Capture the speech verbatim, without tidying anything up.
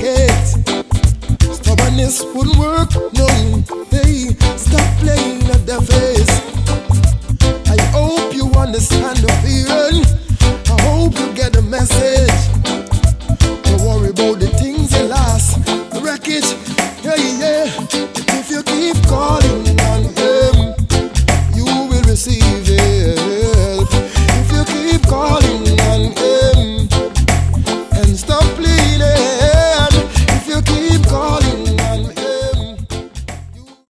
hate. Stubbornness wouldn't work, no. Hey, stop playing at their face. I hope you understand the